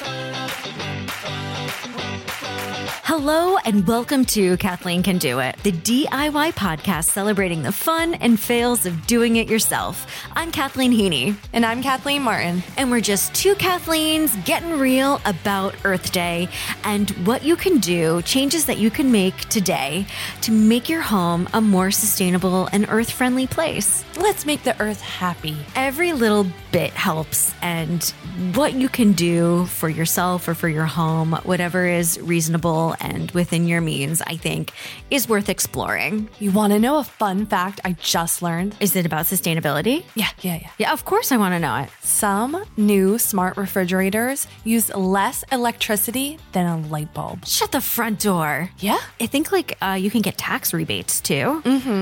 Hello and welcome to Kathleen Can Do It, the DIY podcast celebrating the fun and fails of doing it yourself. I'm Kathleen Heaney. And I'm Kathleen Martin. And we're just two Kathleens getting real about Earth Day and what you can do, changes that you can make today to make your home a more sustainable and earth-friendly place. Let's make the earth happy. Every little bit helps, and what you can do for yourself or for your home, whatever is reasonable and within your means, I think, is worth exploring. You want to know a fun fact I just learned? Is it about sustainability? Yeah. Yeah, of course I want to know it. Some new smart refrigerators use less electricity than a light bulb. Shut the front door. Yeah. I think you can get tax rebates too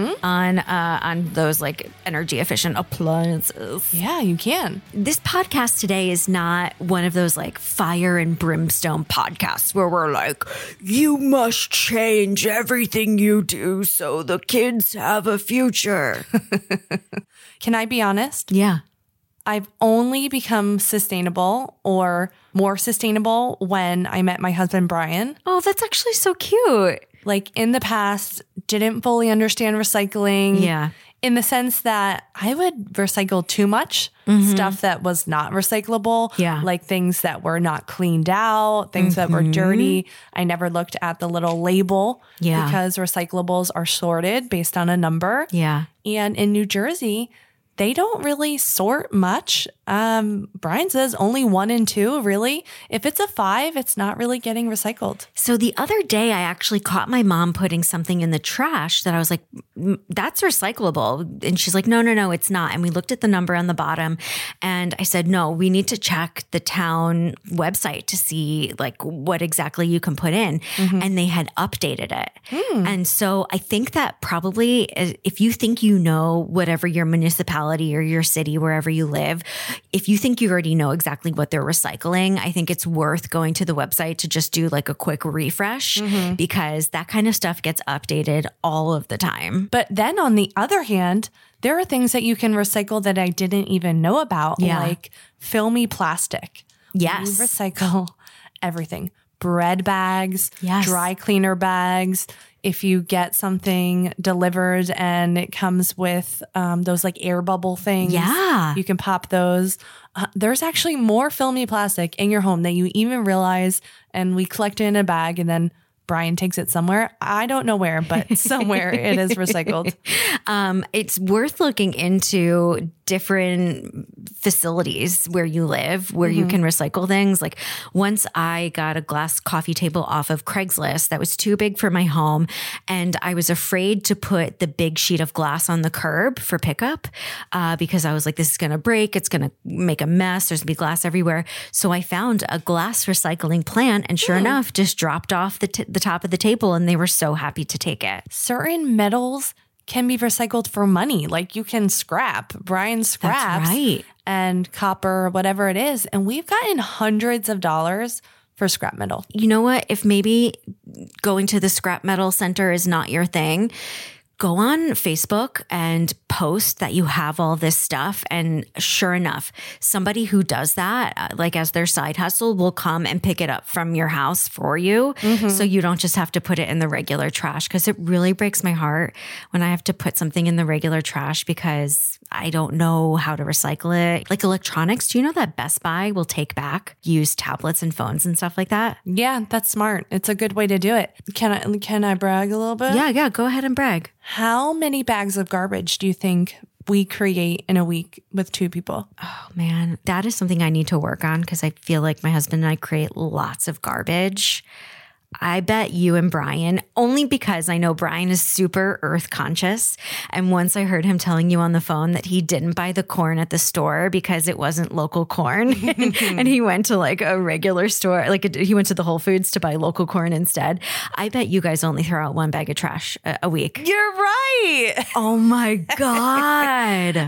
on those like energy efficient appliances. Yeah, you can. This podcast today is not one of those like fire and brimstone podcasts where we're like, you must change everything you do so the kids have a future. Can I be honest? Yeah. I've only become sustainable or more sustainable when I met my husband, Brian. Oh, that's actually so cute. Like in the past, didn't fully understand recycling. Yeah. In the sense that I would recycle too much stuff that was not recyclable. Yeah. Like things that were not cleaned out, things that were dirty. I never looked at the little label because recyclables are sorted based on a number. Yeah. And in New Jersey, they don't really sort much. Brian says only 1 and 2, really. If it's a 5, it's not really getting recycled. So the other day, I actually caught my mom putting something in the trash that I was like, that's recyclable. And she's like, no, it's not. And we looked at the number on the bottom and I said, no, we need to check the town website to see like what exactly you can put in. And they had updated it. And so I think that probably if you think you know whatever your municipality or your city, wherever you live, if you think you already know exactly what they're recycling, I think it's worth going to the website to just do like a quick refresh because that kind of stuff gets updated all of the time. But then on the other hand, there are things that you can recycle that I didn't even know about, like filmy plastic. Yes. We recycle everything. Bread bags, dry cleaner bags. If you get something delivered and it comes with those like air bubble things, you can pop those. There's actually more filmy plastic in your home than you even realize. And we collect it in a bag and then Brian takes it somewhere. I don't know where, but somewhere it is recycled. It's worth looking into different facilities where you live, where you can recycle things. Like once I got a glass coffee table off of Craigslist that was too big for my home. And I was afraid to put the big sheet of glass on the curb for pickup because I was like, this is going to break. It's going to make a mess. There's going to be glass everywhere. So I found a glass recycling plant and sure enough, just dropped off the top of the table and they were so happy to take it. Certain metals can be recycled for money. Like you can scrap. Brian scraps. That's right. And copper, whatever it is. And we've gotten hundreds of dollars for scrap metal. You know what? If maybe going to the scrap metal center is not your thing, go on Facebook and post that you have all this stuff. And sure enough, somebody who does that, like as their side hustle, will come and pick it up from your house for you. So you don't just have to put it in the regular trash. Because it really breaks my heart when I have to put something in the regular trash because I don't know how to recycle it. Like electronics, do you know that Best Buy will take back used tablets and phones and stuff like that? Yeah, that's smart. It's a good way to do it. Can I brag a little bit? Yeah, go ahead and brag. How many bags of garbage do you think we create in a week with 2 people? Oh man, that is something I need to work on because I feel like my husband and I create lots of garbage. I bet you and Brian, only because I know Brian is super earth conscious. And once I heard him telling you on the phone that he didn't buy the corn at the store because it wasn't local corn. And he went to like a regular store, he went to the Whole Foods to buy local corn instead. I bet you guys only throw out 1 bag of trash a week. You're right. Oh my God.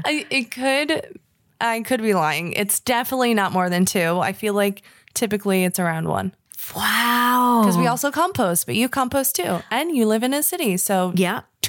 I could be lying. It's definitely not more than 2. I feel like typically it's around 1. Wow. Because we also compost, but you compost too. And you live in a city. So yeah. 2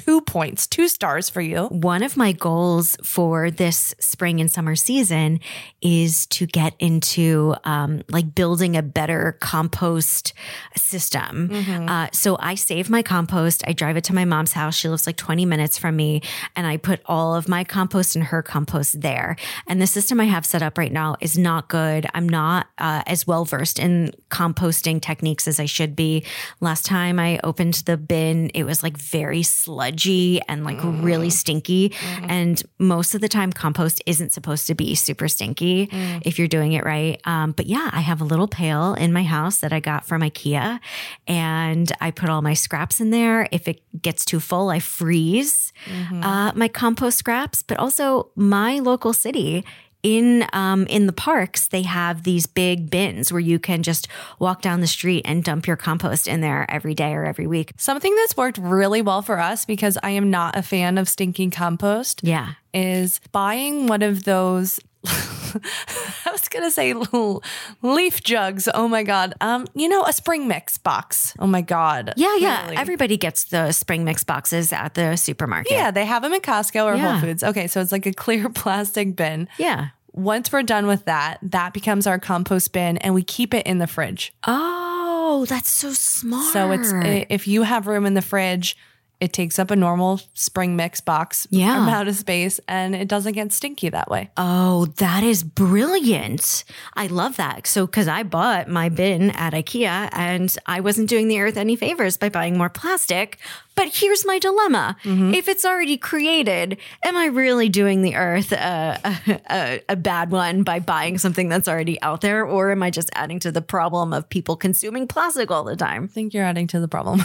2 points, 2 stars for you. One of my goals for this spring and summer season is to get into like building a better compost system. So I save my compost. I drive it to my mom's house. She lives like 20 minutes from me, and I put all of my compost and her compost there. And the system I have set up right now is not good. I'm not as well versed in composting techniques as I should be. Last time I opened the bin, it was like very sludgy and like really stinky. And most of the time, compost isn't supposed to be super stinky if you're doing it right. But yeah, I have a little pail in my house that I got from IKEA, and I put all my scraps in there. If it gets too full, I freeze my compost scraps. But also my local city, in the parks, they have these big bins where you can just walk down the street and dump your compost in there every day or every week. Something that's worked really well for us, because I am not a fan of stinking compost, is buying one of those I was going to say little leaf jugs. Oh my God. A spring mix box. Oh my God. Yeah. Really. Everybody gets the spring mix boxes at the supermarket. Yeah. They have them at Costco or Whole Foods. Okay. So it's like a clear plastic bin. Yeah. Once we're done with that becomes our compost bin, and we keep it in the fridge. Oh, that's so smart. So if you have room in the fridge, it takes up a normal spring mix box amount of space, and it doesn't get stinky that way. Oh, that is brilliant. I love that. So, because I bought my bin at IKEA, and I wasn't doing the earth any favors by buying more plastic. But here's my dilemma. If it's already created, am I really doing the earth a bad one by buying something that's already out there? Or am I just adding to the problem of people consuming plastic all the time? I think you're adding to the problem.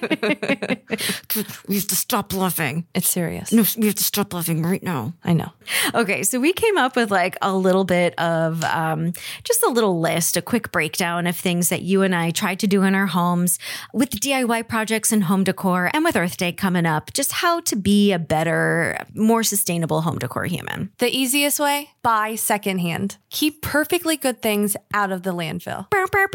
We have to stop bluffing. It's serious. No, we have to stop bluffing right now. I know. Okay, so we came up with like a little bit of just a little list, a quick breakdown of things that you and I tried to do in our homes with DIY projects and home decor. And with Earth Day coming up, just how to be a better, more sustainable home decor human. The easiest way? Buy secondhand. Keep perfectly good things out of the landfill.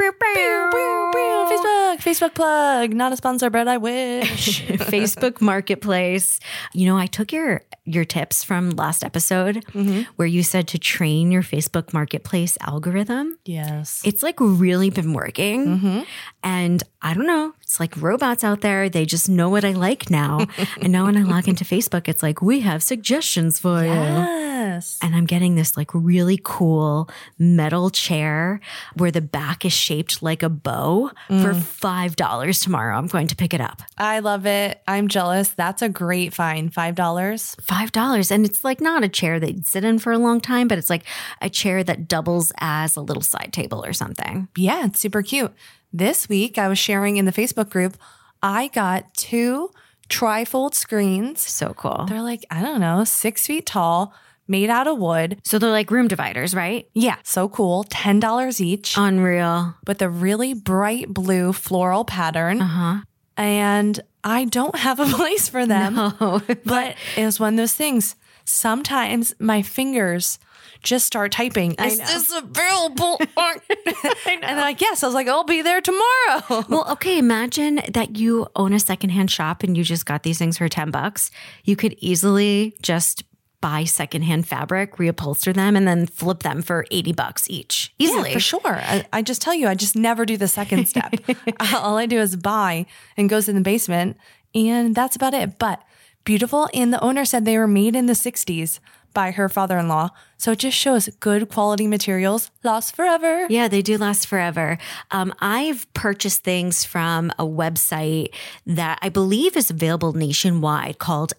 Facebook plug. Not a sponsor, but I wish. Facebook Marketplace. You know, I took your tips from last episode where you said to train your Facebook Marketplace algorithm. Yes. It's like really been working. And I don't know, it's like robots out there. They just know what I like now. And now when I log into Facebook, it's like, we have suggestions for you. Yes. And I'm getting this like really cool metal chair where the back is shaped like a bow for $5 tomorrow. I'm going to pick it up. I love it. I'm jealous. That's a great find. $5. $5. And it's like not a chair that you'd sit in for a long time, but it's like a chair that doubles as a little side table or something. Yeah, it's super cute. This week, I was sharing in the Facebook group, I got 2 trifold screens. So cool. They're like, I don't know, 6 feet tall, made out of wood. So they're like room dividers, right? Yeah, so cool. $10 each. Unreal. With a really bright blue floral pattern. And I don't have a place for them. No. But it was one of those things. Sometimes my fingers just start typing. Is this available? And I'm like, yes. I was like, I'll be there tomorrow. Well, okay. Imagine that you own a secondhand shop and you just got these things for $10. You could easily just buy secondhand fabric, reupholster them, and then flip them for $80 each. Easily. Yeah, for sure. I just tell you, I just never do the second step. All I do is buy and goes in the basement, and that's about it. But beautiful. And the owner said they were made in the 60s by her father-in-law. So it just shows good quality materials last forever. Yeah, they do last forever. I've purchased things from a website that I believe is available nationwide called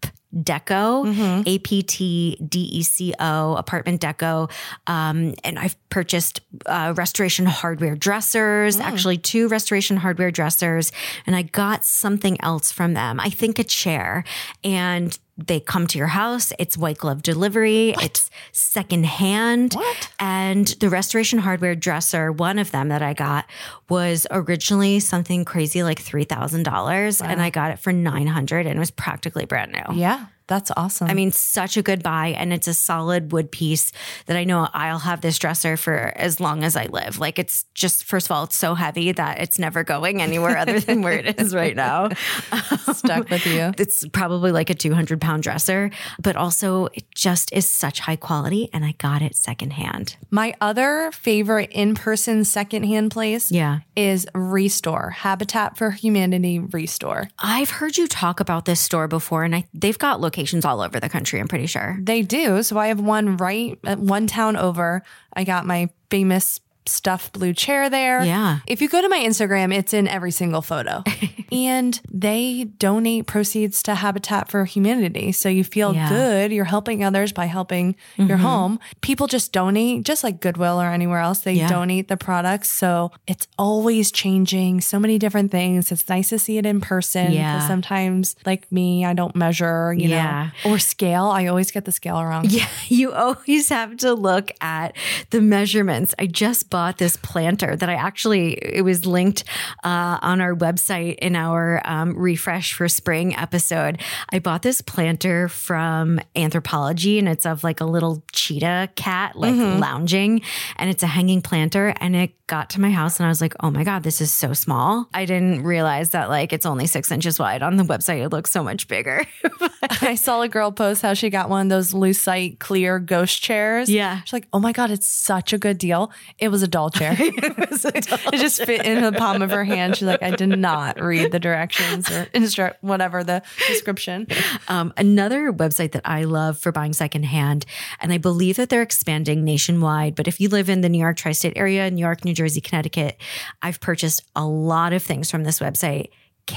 APDeco, APTDECO, Apartment Deco. And I've purchased restoration hardware dressers, actually 2 restoration hardware dressers. And I got something else from them. I think a chair. And they come to your house. It's white glove delivery. What? It's secondhand. What? And the restoration hardware dresser, one of them that I got, was originally something crazy like $3,000. Wow. And I got it for $900 and it was practically brand new. Yeah. That's awesome. I mean, such a good buy. And it's a solid wood piece that I know I'll have this dresser for as long as I live. Like it's just, first of all, it's so heavy that it's never going anywhere other than where it is right now. Stuck with you. It's probably like a 200-pound dresser, but also it just is such high quality. And I got it secondhand. My other favorite in-person secondhand place is Restore, Habitat for Humanity Restore. I've heard you talk about this store before, and they've got locations all over the country, I'm pretty sure. They do. So I have one right at one town over. I got my famous stuffed blue chair there. Yeah. If you go to my Instagram, it's in every single photo. And they donate proceeds to Habitat for Humanity. So you feel good. You're helping others by helping your home. People just donate, just like Goodwill or anywhere else. They donate the products. So it's always changing. So many different things. It's nice to see it in person. Yeah. Because sometimes, like me, I don't measure, you know, or scale. I always get the scale wrong. Yeah. You always have to look at the measurements. I just bought this planter that it was linked on our website in our Refresh for Spring episode. I bought this planter from Anthropology, and it's of like a little cheetah cat, like lounging, and it's a hanging planter. And it got to my house and I was like, oh my God, this is so small. I didn't realize that like it's only 6 inches wide. On the website, it looks so much bigger. I saw a girl post how she got one of those Lucite clear ghost chairs. Yeah. She's like, oh my God, it's such a good deal. It was a doll chair. It just fit in the palm of her hand. She's like, I did not read the directions or whatever the description. Another website that I love for buying secondhand, and I believe that they're expanding nationwide, but if you live in the New York tri-state area, New York, New Jersey, Connecticut, I've purchased a lot of things from this website,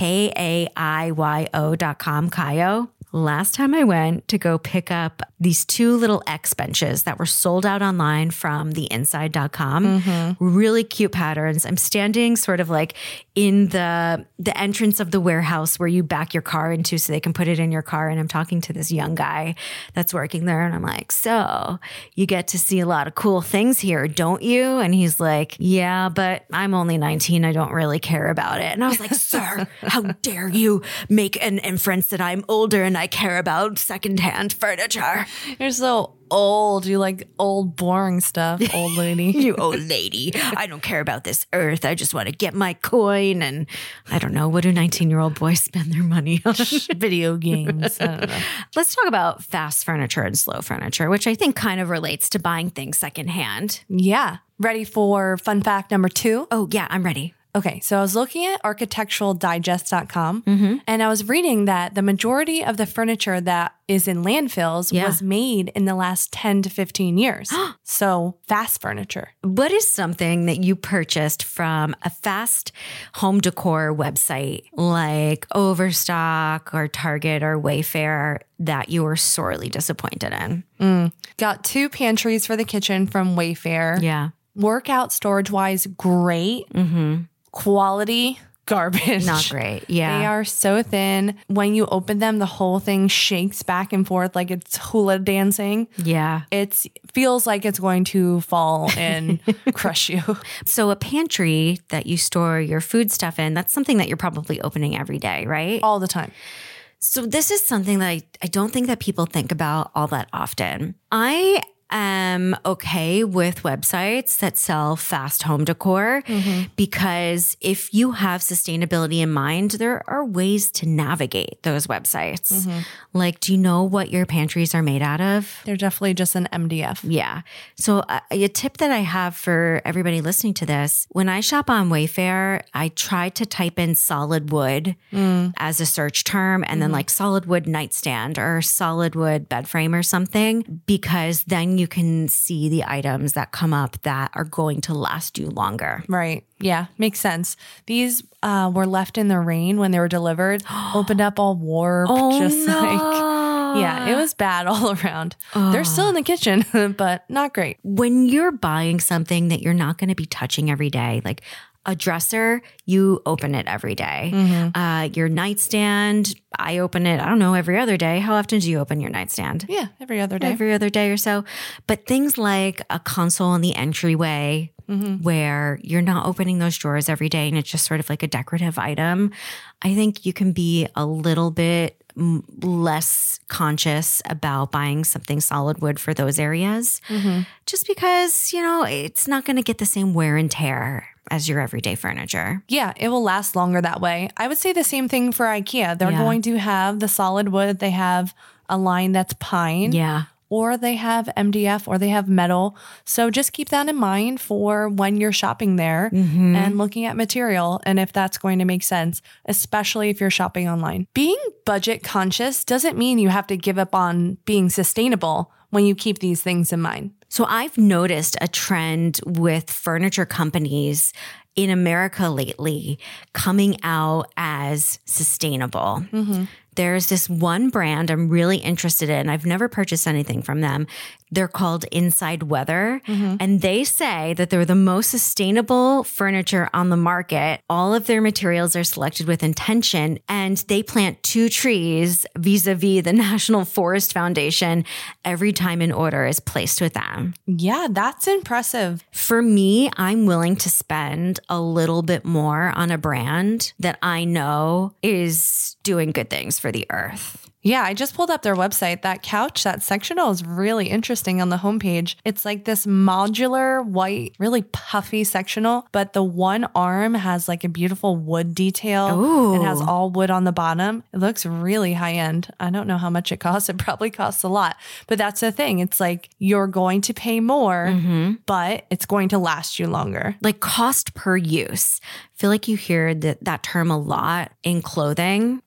KAIYO.com, Kayo. Last time I went to go pick up these 2 little X benches that were sold out online from theinside.com. Really cute patterns. I'm standing sort of like in the entrance of the warehouse where you back your car into so they can put it in your car. And I'm talking to this young guy that's working there. And I'm like, so you get to see a lot of cool things here, don't you? And he's like, yeah, but I'm only 19. I don't really care about it. And I was like, sir, how dare you make an inference that I'm older and I care about secondhand furniture. You're so old. You like old, boring stuff, old lady. You old lady. I don't care about this earth. I just want to get my coin. And I don't know. What do 19-year-old boys spend their money on? Video games. I don't know. Let's talk about fast furniture and slow furniture, which I think kind of relates to buying things secondhand. Yeah. Ready for fun fact number 2? Oh, yeah, I'm ready. Okay, so I was looking at architecturaldigest.com and I was reading that the majority of the furniture that is in landfills was made in the last 10 to 15 years. So fast furniture. What is something that you purchased from a fast home decor website like Overstock or Target or Wayfair that you were sorely disappointed in? Got 2 pantries for the kitchen from Wayfair. Yeah. Workout storage-wise, great. Quality, garbage. Not great. Yeah. They are so thin. When you open them, the whole thing shakes back and forth like it's hula dancing. Yeah. It feels like it's going to fall and crush you. So a pantry that you store your food stuff in, that's something that you're probably opening every day, right? All the time. So this is something that I don't think that people think about all that often. I am okay with websites that sell fast home decor because if you have sustainability in mind, there are ways to navigate those websites. Like, do you know what your pantries are made out of? They're definitely just an MDF. Yeah. So a tip that I have for everybody listening to this, when I shop on Wayfair, I try to type in solid wood as a search term and then like solid wood nightstand or solid wood bed frame or something, because then you can see the items that come up that are going to last you longer. Right. Yeah. Makes sense. These were left in the rain when they were delivered, opened up all warped. Yeah, it was bad all around. They're still in the kitchen, but not great. When you're buying something that you're not going to be touching every day, like a dresser, you open it every day. Your nightstand, I open it, I don't know, every other day. How often do you open your nightstand? Yeah, every other day. Every other day or so. But things like a console in the entryway, where you're not opening those drawers every day and it's just sort of like a decorative item, I think you can be a little bit less conscious about buying something solid wood for those areas. Just because, it's not going to get the same wear and tear as your everyday furniture. Yeah, it will last longer that way. I would say the same thing for IKEA. They're going to have the solid wood. They have a line that's pine. Yeah. Or they have MDF or they have metal. So just keep that in mind for when you're shopping there and looking at material and if that's going to make sense, especially if you're shopping online. Being budget conscious doesn't mean you have to give up on being sustainable when you keep these things in mind. So I've noticed a trend with furniture companies in America lately coming out as sustainable. There's this one brand I'm really interested in. I've never purchased anything from them. They're called Inside Weather, and they say that they're the most sustainable furniture on the market. All of their materials are selected with intention, and they plant 2 trees vis-a-vis the National Forest Foundation every time an order is placed with them. Yeah, that's impressive. For me, I'm willing to spend a little bit more on a brand that I know is doing good things for the earth. Yeah, I just pulled up their website. That couch, that sectional is really interesting on the homepage. It's like this modular white, really puffy sectional, but the one arm has like a beautiful wood detail. Ooh. It has all wood on the bottom. It looks really high end. I don't know how much it costs. It probably costs a lot, but that's the thing. It's like you're going to pay more, but it's going to last you longer. Like cost per use. I feel like you hear that term a lot in clothing.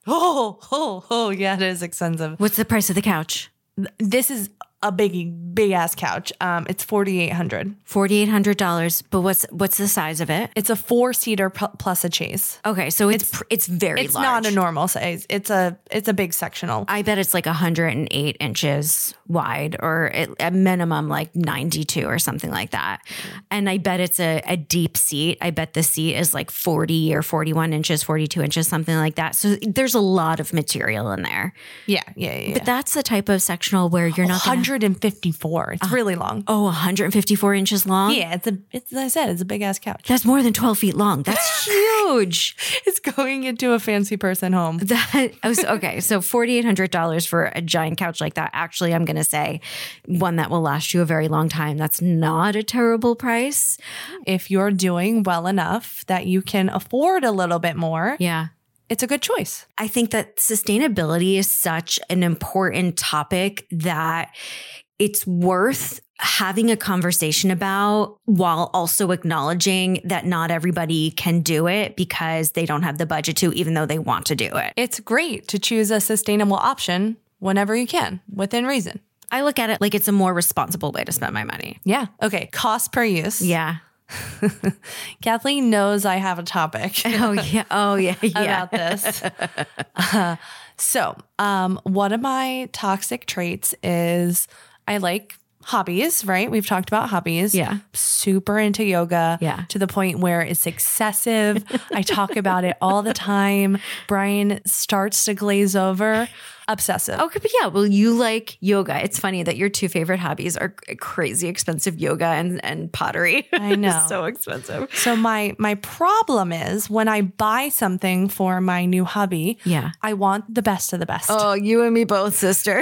Oh, yeah, it is expensive. What's the price of the couch? This is a big ass couch. It's $4,800. $4,800. But what's the size of it? It's a 4-seater plus a chase. Okay, so it's very it's large. Not a normal size. It's a big sectional. I bet it's like 108 inches wide, or at minimum like 92 or something like that. And I bet it's a deep seat. I bet the seat is like 40 or 41 inches, 42 inches, something like that. So there's a lot of material in there. Yeah. But that's the type of sectional where you're not 154. It's really long. Oh, 154 inches long? Yeah, it's as I said, it's a big ass couch. That's more than 12 feet long. That's huge. It's going into a fancy person home. Okay, so $4,800 for a giant couch like that. Actually, I'm going to say one that will last you a very long time. That's not a terrible price. If you're doing well enough that you can afford a little bit more. Yeah. It's a good choice. I think that sustainability is such an important topic that it's worth having a conversation about, while also acknowledging that not everybody can do it because they don't have the budget to, even though they want to do it. It's great to choose a sustainable option whenever you can, within reason. I look at it like it's a more responsible way to spend my money. Yeah. Okay. Cost per use. Yeah. Kathleen knows I have a topic. Oh yeah. About this. So one of my toxic traits is I like hobbies, right? We've talked about hobbies. Yeah. Super into yoga. Yeah. To the point where it's excessive. I talk about it all the time. Brian starts to glaze over. Obsessive. Okay, but yeah, well, you like yoga. It's funny that your 2 favorite hobbies are crazy expensive yoga and pottery. I know. So expensive. So my problem is when I buy something for my new hobby, I want the best of the best. Oh, you and me both, sister.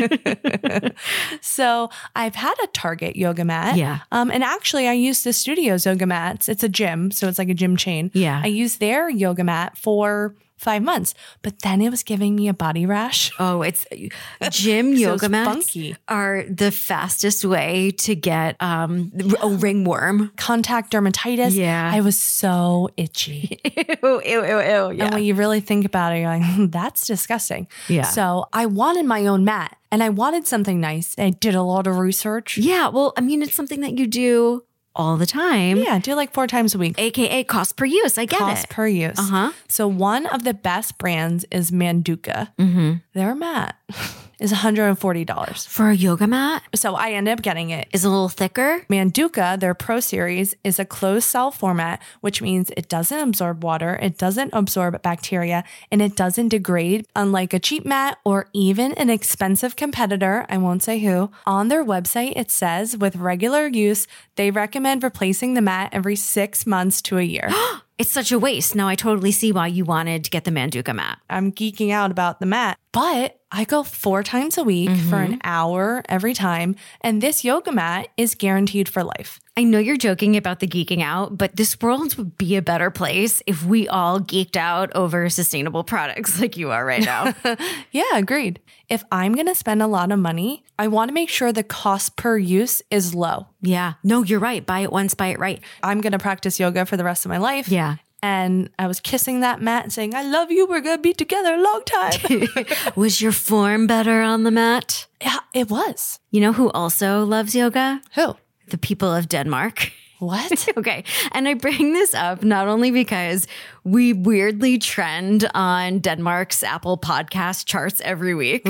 So I've had a Target yoga mat. Yeah. And actually I used the Studios yoga mats. It's a gym, so it's like a gym chain. Yeah. I used their yoga mat for 5 months, but then it was giving me a body rash. Oh, it's gym yoga mats funky. Are the fastest way to get a ringworm. Contact dermatitis. Yeah. I was so itchy. Ew. Yeah. And when you really think about it, you're like, that's disgusting. Yeah. So I wanted my own mat and I wanted something nice. I did a lot of research. Yeah. Well, I mean, it's something that you do all the time. Yeah, do like 4 times a week. AKA cost per use. I get cost it. per use. So one of the best brands is Manduka. Their mat is $140. For a yoga mat? So I ended up getting it. Is it a little thicker? Manduka, their Pro Series, is a closed cell format, which means it doesn't absorb water, it doesn't absorb bacteria, and it doesn't degrade, unlike a cheap mat or even an expensive competitor, I won't say who. On their website, it says with regular use, they recommend replacing the mat every 6 months to a year. It's such a waste. Now I totally see why you wanted to get the Manduka mat. I'm geeking out about the mat, but I go 4 times a week for an hour every time. And this yoga mat is guaranteed for life. I know you're joking about the geeking out, but this world would be a better place if we all geeked out over sustainable products like you are right now. Yeah, agreed. If I'm going to spend a lot of money, I want to make sure the cost per use is low. Yeah. No, you're right. Buy it once, buy it right. I'm going to practice yoga for the rest of my life. Yeah. And I was kissing that mat and saying, I love you. We're going to be together a long time. Was your form better on the mat? Yeah, it was. You know who also loves yoga? Who? The people of Denmark. What? Okay. And I bring this up not only because we weirdly trend on Denmark's Apple podcast charts every week,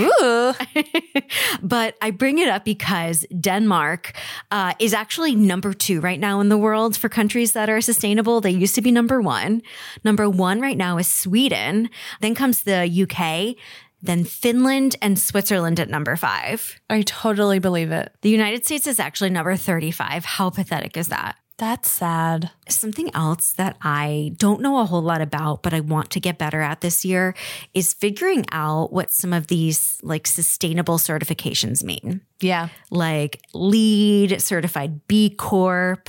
but I bring it up because Denmark is actually number 2 right now in the world for countries that are sustainable. They used to be number 1. Number 1 right now is Sweden. Then comes the UK. Then Finland and Switzerland at number 5. I totally believe it. The United States is actually number 35. How pathetic is that? That's sad. Something else that I don't know a whole lot about, but I want to get better at this year is figuring out what some of these like sustainable certifications mean. Yeah. Like LEED, certified B Corp,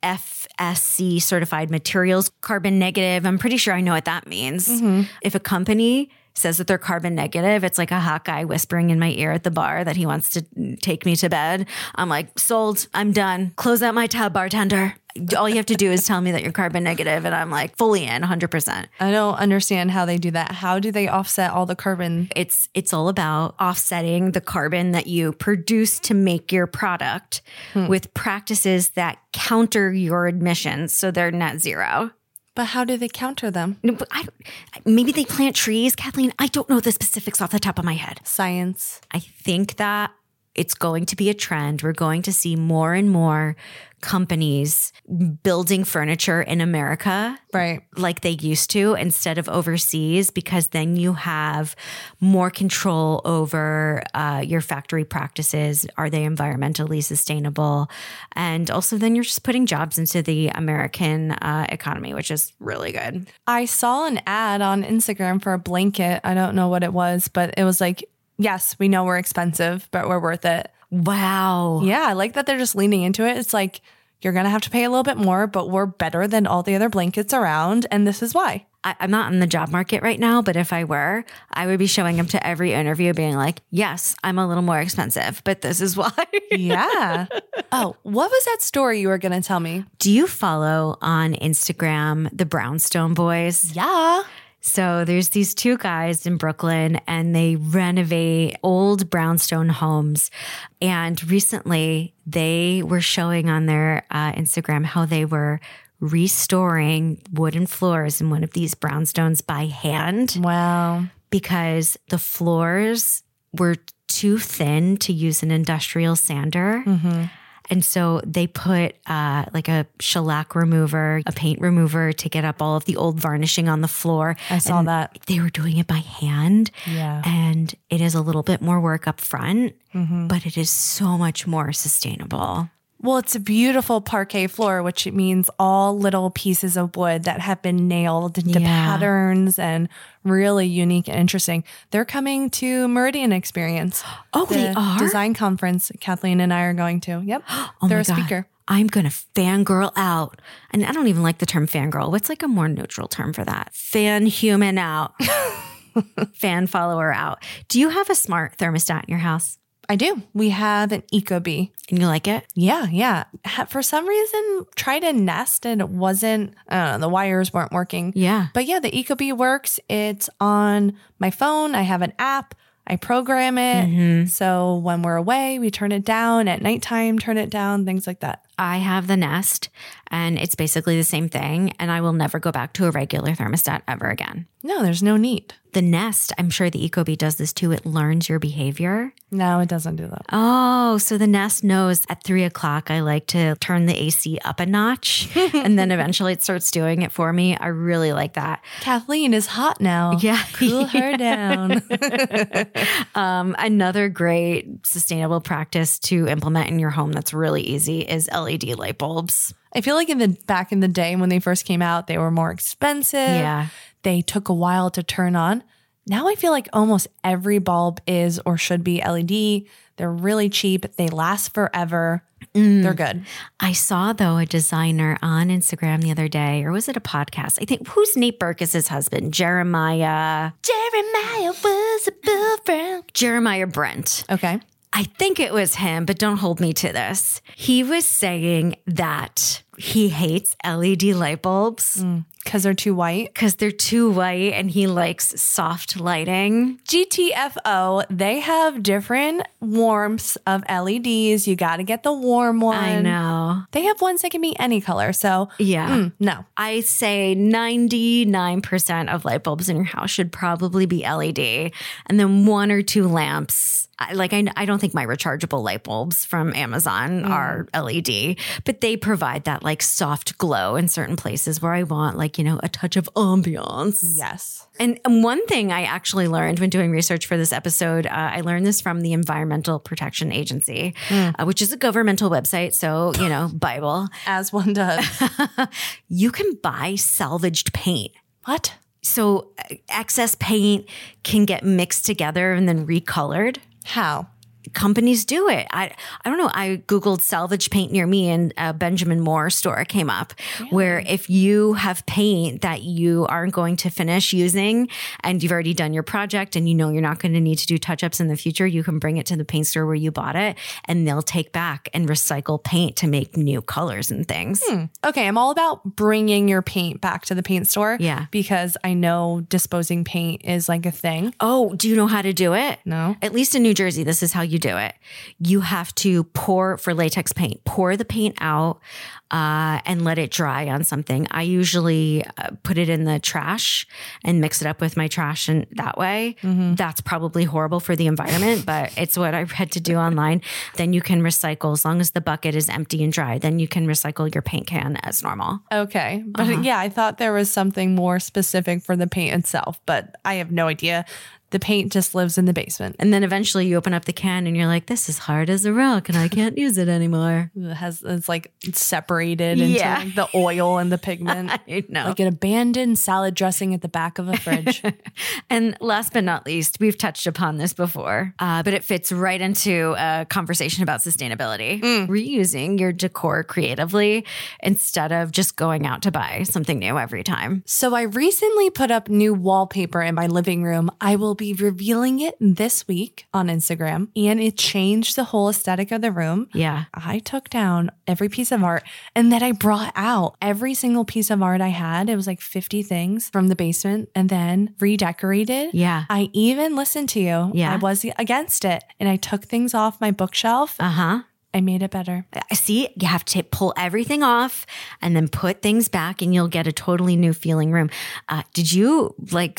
FSC, certified materials, carbon negative. I'm pretty sure I know what that means. If a company says that they're carbon negative, it's like a hot guy whispering in my ear at the bar that he wants to take me to bed. I'm like, sold. I'm done. Close out my tab, bartender. All you have to do is tell me that you're carbon negative, and I'm like fully in 100%. I don't understand how they do that. How do they offset all the carbon? It's all about offsetting the carbon that you produce to make your product with practices that counter your emissions, so they're net zero. But how do they counter them? No, but maybe they plant trees, Kathleen. I don't know the specifics off the top of my head. Science. I think that it's going to be a trend. We're going to see more and more companies building furniture in America, right, like they used to, instead of overseas, because then you have more control over your factory practices. Are they environmentally sustainable? And also then you're just putting jobs into the American economy, which is really good. I saw an ad on Instagram for a blanket. I don't know what it was, but it was like, yes, we know we're expensive, but we're worth it. Wow. Yeah, I like that they're just leaning into it. It's like, you're going to have to pay a little bit more, but we're better than all the other blankets around. And this is why. I'm not in the job market right now, but if I were, I would be showing up to every interview being like, yes, I'm a little more expensive, but this is why. Yeah. Oh, what was that story you were going to tell me? Do you follow on Instagram the Brownstone Boys? Yeah. So there's these 2 guys in Brooklyn and they renovate old brownstone homes. And recently they were showing on their Instagram how they were restoring wooden floors in one of these brownstones by hand. Wow. Because the floors were too thin to use an industrial sander. And so they put like a shellac remover, a paint remover to get up all of the old varnishing on the floor. I saw that. They were doing it by hand. Yeah. And it is a little bit more work up front, but it is so much more sustainable. Well, it's a beautiful parquet floor, which means all little pieces of wood that have been nailed into patterns and really unique and interesting. They're coming to Meridian Experience. Oh, they are? Design conference Kathleen and I are going to. Yep. They're a speaker. I'm going to fangirl out. And I don't even like the term fangirl. What's like a more neutral term for that? Fan human out. Fan follower out. Do you have a smart thermostat in your house? I do. We have an Ecobee. And you like it? Yeah. For some reason, tried a Nest and it wasn't, the wires weren't working. Yeah. But yeah, the Ecobee works. It's on my phone. I have an app. I program it. So when we're away, we turn it down. At nighttime, turn it down, things like that. I have the Nest and it's basically the same thing. And I will never go back to a regular thermostat ever again. No, there's no need. The Nest, I'm sure the Ecobee does this too. It learns your behavior. No, it doesn't do that. Oh, so the Nest knows at 3:00 I like to turn the AC up a notch and then eventually it starts doing it for me. I really like that. Kathleen is hot now. Yeah. Cool her down. Another great sustainable practice to implement in your home that's really easy is LED light bulbs. I feel like back in the day when they first came out, they were more expensive. Yeah. They took a while to turn on. Now I feel like almost every bulb is or should be LED. They're really cheap. They last forever. They're good. I saw, though, a designer on Instagram the other day, or was it a podcast? I think, who's Nate Burke is his husband? Jeremiah was a boyfriend. Jeremiah Brent. Okay. I think it was him, but don't hold me to this. He was saying that he hates LED light bulbs. Because they're too white? Because they're too white and he likes soft lighting. GTFO, they have different warmths of LEDs. You got to get the warm one. I know. They have ones that can be any color. So, no. I say 99% of light bulbs in your house should probably be LED. And then 1 or 2 lamps. I don't think my rechargeable light bulbs from Amazon are LED, but they provide that like soft glow in certain places where I want a touch of ambiance. Yes. And one thing I actually learned when doing research for this episode, I learned this from the Environmental Protection Agency, which is a governmental website. So, Bible. As one does. You can buy salvaged paint. What? So excess paint can get mixed together and then recolored. How? Companies do it. I don't know. I Googled salvage paint near me and a Benjamin Moore store came up where if you have paint that you aren't going to finish using and you've already done your project and you're not going to need to do touch-ups in the future, you can bring it to the paint store where you bought it and they'll take back and recycle paint to make new colors and things. Okay. I'm all about bringing your paint back to the paint store. Yeah. Because I know disposing paint is like a thing. Oh, do you know how to do it? No. At least in New Jersey, this is how you do it. You have to pour the paint out and let it dry on something. I usually put it in the trash and mix it up with my trash, and that way, that's probably horrible for the environment, but it's what I read to do online. Then you can recycle as long as the bucket is empty and dry. Then you can recycle your paint can as normal. Okay. But I thought there was something more specific for the paint itself, but I have no idea. The paint just lives in the basement. And then eventually you open up the can and you're like, this is hard as a rock and I can't use it anymore. It's like separated into like the oil and the pigment. I know. Like an abandoned salad dressing at the back of a fridge. And last but not least, we've touched upon this before, but it fits right into a conversation about sustainability. Reusing your decor creatively instead of just going out to buy something new every time. So I recently put up new wallpaper in my living room. I will be revealing it this week on Instagram, and it changed the whole aesthetic of the room. Yeah. I took down every piece of art and then I brought out every single piece of art I had. It was like 50 things from the basement and then redecorated. Yeah. I even listened to you. Yeah. I was against it and I took things off my bookshelf. I made it better. See, you have to pull everything off and then put things back and you'll get a totally new feeling room. Did you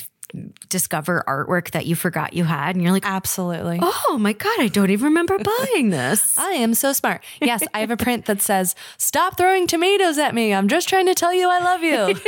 discover artwork that you forgot you had and you're like, absolutely. Oh my God, I don't even remember buying this. I am so smart. Yes, I have a print that says, stop throwing tomatoes at me. I'm just trying to tell you I love you.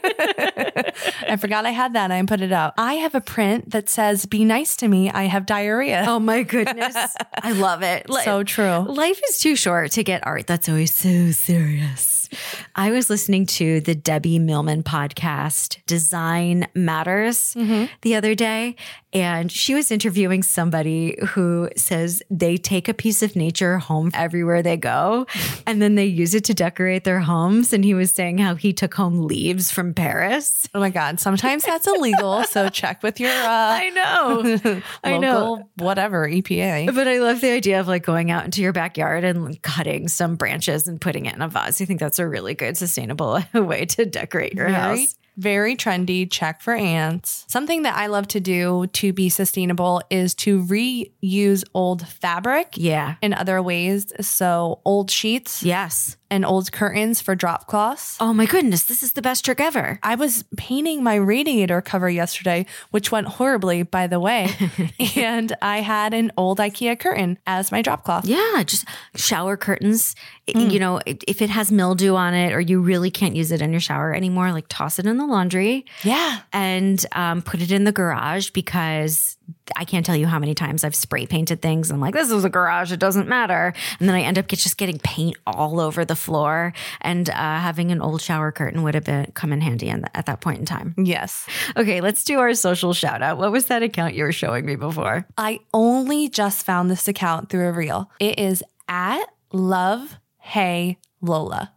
I forgot I had that and I put it out. I have a print that says, be nice to me. I have diarrhea. Oh my goodness. I love it. So true. Life is too short to get art that's always so serious. I was listening to the Debbie Millman podcast, Design Matters, the other day, and she was interviewing somebody who says they take a piece of nature home everywhere they go, and then they use it to decorate their homes. And he was saying how he took home leaves from Paris. Oh my God. Sometimes that's illegal. So check with your I know. local, whatever, EPA. But I love the idea of like going out into your backyard and cutting some branches and putting it in a vase. I think that's a really good, sustainable way to decorate your house. Very trendy. Check for ants. Something that I love to do to be sustainable is to reuse old fabric. Yeah. In other ways. So old sheets. Yes. And old curtains for drop cloths. Oh my goodness, this is the best trick ever. I was painting my radiator cover yesterday, which went horribly, by the way. And I had an old IKEA curtain as my drop cloth. Yeah, just shower curtains. You know, if it has mildew on it or you really can't use it in your shower anymore, like toss it in the laundry. Yeah. And put it in the garage because I can't tell you how many times I've spray painted things. I'm like, this is a garage. It doesn't matter. And then I end up just getting paint all over the floor. And having an old shower curtain would have come in handy at that point in time. Yes. Okay, let's do our social shout out. What was that account you were showing me before? I only just found this account through a reel. It is at Love Hey Lola.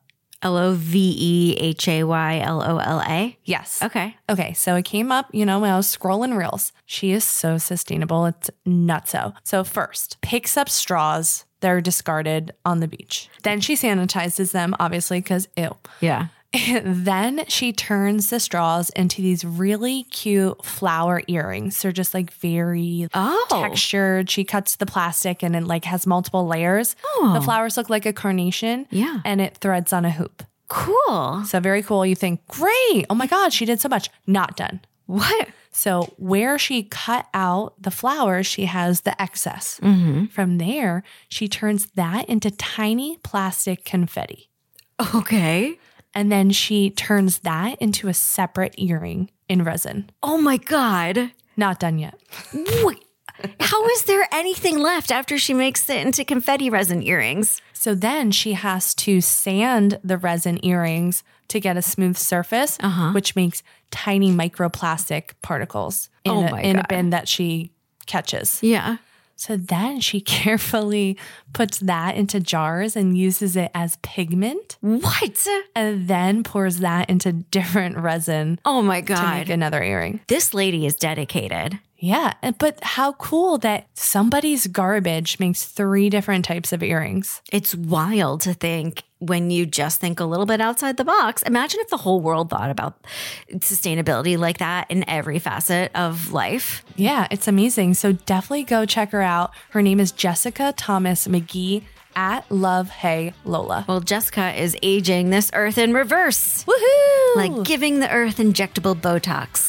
LOVEHAYLOLA? Yes. Okay. Okay. So it came up, when I was scrolling reels. She is so sustainable. It's nutso. So first, picks up straws that are discarded on the beach. Then she sanitizes them, obviously, because ew. Yeah. Then she turns the straws into these really cute flower earrings. They're just like very textured. She cuts the plastic and it like has multiple layers. Oh. The flowers look like a carnation. Yeah. And it threads on a hoop. Cool. So very cool. You think, great. Oh my God, she did so much. Not done. What? So where she cut out the flowers, she has the excess. Mm-hmm. From there, she turns that into tiny plastic confetti. Okay. And then she turns that into a separate earring in resin. Oh my God. Not done yet. Wait, how is there anything left after she makes it into confetti resin earrings? So then she has to sand the resin earrings to get a smooth surface, which makes tiny microplastic particles in a bin that she catches. Yeah. So then she carefully puts that into jars and uses it as pigment. What? And then pours that into different resin. Oh my God. To make another earring. This lady is dedicated. Yeah. But how cool that somebody's garbage makes 3 different types of earrings. It's wild to think when you just think a little bit outside the box. Imagine if the whole world thought about sustainability like that in every facet of life. Yeah, it's amazing. So definitely go check her out. Her name is Jessica Thomas McGee at Love Hey Lola. Well, Jessica is aging this earth in reverse. Woohoo! Like giving the earth injectable Botox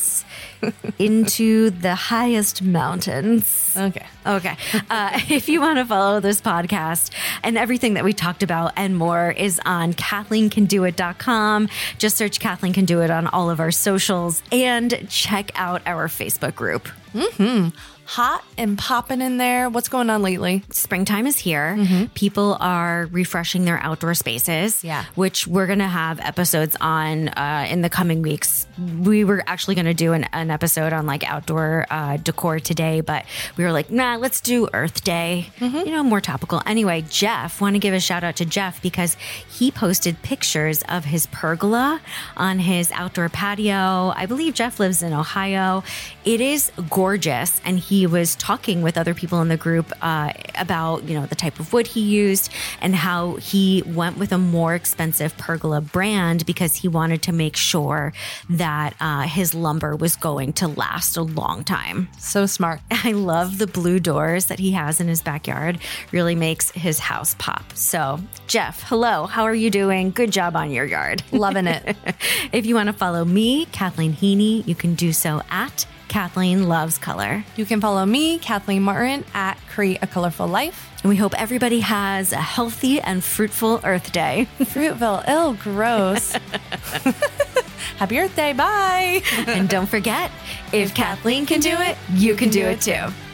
into the highest mountains. Okay. If you want to follow this podcast and everything that we talked about and more is on KathleenCanDoIt.com. Just search Kathleen Can Do It on all of our socials and check out our Facebook group. Mm-hmm. Hot and popping in there. What's going on lately? Springtime is here. Mm-hmm. People are refreshing their outdoor spaces, which we're going to have episodes on in the coming weeks. We were actually going to do an episode on like outdoor decor today, but we were like, nah, let's do Earth Day, more topical. Anyway, Jeff, want to give a shout out to Jeff because he posted pictures of his pergola on his outdoor patio. I believe Jeff lives in Ohio. It is gorgeous. And he was talking with other people in the group about, the type of wood he used and how he went with a more expensive pergola brand because he wanted to make sure that his lumber was going to last a long time. So smart. I love the blue doors that he has in his backyard. Really makes his house pop. So, Jeff, hello. How are you doing? Good job on your yard. Loving it. If you want to follow me, Kathleen Heaney, you can do so at Kathleen Loves Color. You can follow me, Kathleen Martin, at Create a Colorful Life. And we hope everybody has a healthy and fruitful Earth Day. Fruitville, ill, gross. Happy Earth Day, bye. And don't forget, if Kathleen can do it, you can do it too.